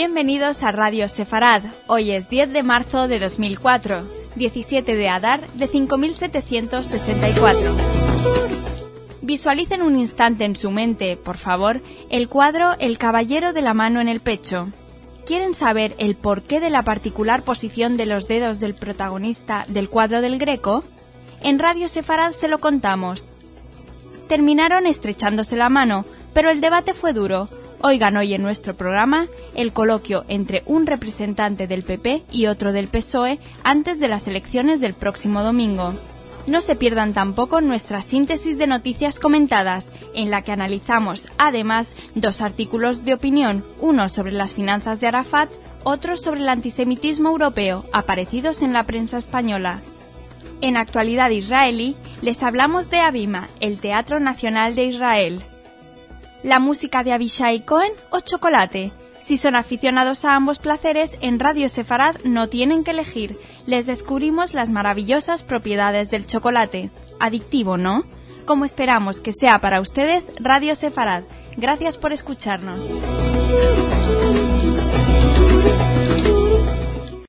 Bienvenidos a Radio Sefarad. Hoy es 10 de marzo de 2004, 17 de Adar de 5764. Visualicen un instante en su mente, por favor, el cuadro El caballero de la mano en el pecho. ¿Quieren saber el porqué de la particular posición de los dedos del protagonista del cuadro del Greco? En Radio Sefarad se lo contamos. Terminaron estrechándose la mano, pero el debate fue duro. Oigan hoy en nuestro programa el coloquio entre un representante del PP y otro del PSOE antes de las elecciones del próximo domingo. No se pierdan tampoco nuestra síntesis de noticias comentadas, en la que analizamos además 2 artículos de opinión, uno sobre las finanzas de Arafat, otro sobre el antisemitismo europeo, aparecidos en la prensa española. En actualidad israelí, les hablamos de Habima, el Teatro Nacional de Israel. ¿La música de Avishai Cohen o chocolate? Si son aficionados a ambos placeres, en Radio Sefarad no tienen que elegir. Les descubrimos las maravillosas propiedades del chocolate. Adictivo, ¿no? Como esperamos que sea para ustedes, Radio Sefarad. Gracias por escucharnos.